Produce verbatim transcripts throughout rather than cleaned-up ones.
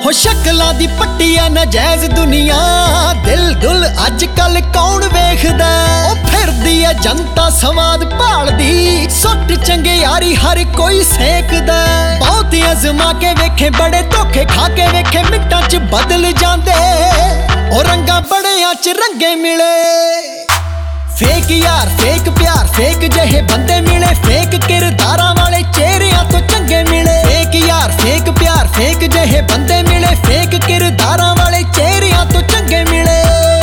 हो शक्लां दी पट्टी आ नाजायज दुनिया दिल दुल अज कल कौन वेखदा ओ फिरदी है जनता स्वाद भालदी सुट चंगे यारी हर कोई सेकदा बहुत अजमा के वेखे बड़े धोखे खा के वेखे मिंटां च बदल जांदे ओ रंगा बड़ियां च रंगे मिले फेक यार फेक प्यार फेक जहे बंदे मिले फेक किरदारां वाले चेहरियां तो चंगे मिले फेक यार फेक प्यार फेक जहे बंदे मिले फेक किरदारां वाले चेहरियां तो चंगे मिले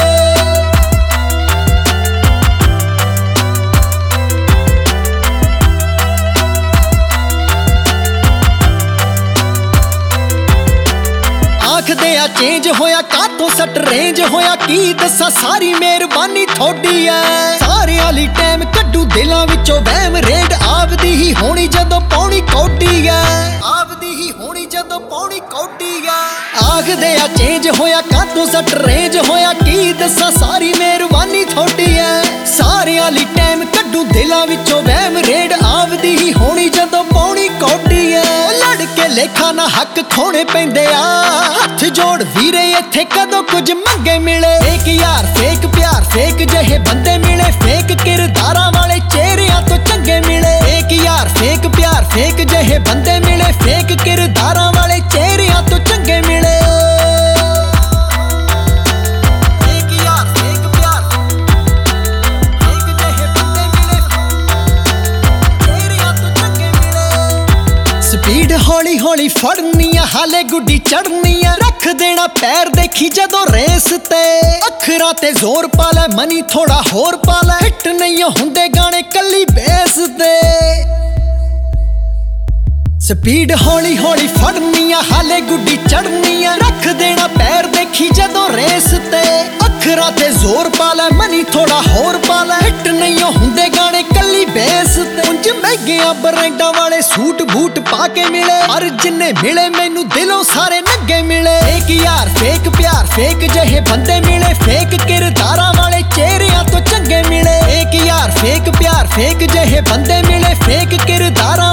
आखदे आ चेंज होया कातों सट रेंज होया की दसा सारी मेहरबानी थोड़ी है सारे आली टाइम कड्डू दिलां विचों वहम रेड आवदी ही होनी जदों पौनी कौडी है आवदी ही होनी जदों पौनी कौडी है आखदे आ चेंज होया कातों सट रेंज होया की दसा सारी मेहरबानी थोड़ी है सारे आली टाइम कड्डू दिलां विचों वहम रेड आवदी ही होनी जदों पौनी कौडी है लड़ के लेखा ना हक खोने पैंदे आ हथ जोड़ वीरे इत्थे कदों कुछ मंगे मिले फेक यार फेक प्यार फेक जहे बंदे मिले फेक किरदारां वाले चेहरियां तो चंगे मिले फेक यार फेक प्यार फेक जहे बंदे मिले फेक किरदारां वाले चेहरियां तो चंगे मिले स्पीड हौली हौली फड़नी आ हाले गुड्डी चढ़नी आ रख देना पैर देखी जदों रेस ते अखरां ते जोर पा लै मनी थोड़ा होर पा लै हिट नहीं हुंदे गाने कल्ली बेस ते स्पीड हौली हौली फड़नी आ हाले गुड्डी चढ़नी आ रख देना पैर देखी जदों रेस ते अखरां ते जोर पा लै मनी थोड़ा होर पा लै हिट नहीं हुंदे गाने कल्ली बेस ते उंज महंगियां ब्रांडां वाले सूट बूट पा के मिले पर जिन्ने मिले मैनू दिलों सारे नंगे मिले फेक यार फेक प्यार फेक जहे बंदे मिले फेक किरदारां वाले चेहरियां तो चंगे मिले फेक यार फेक प्यार फेक जहे बंदे मिले फेक किरदारां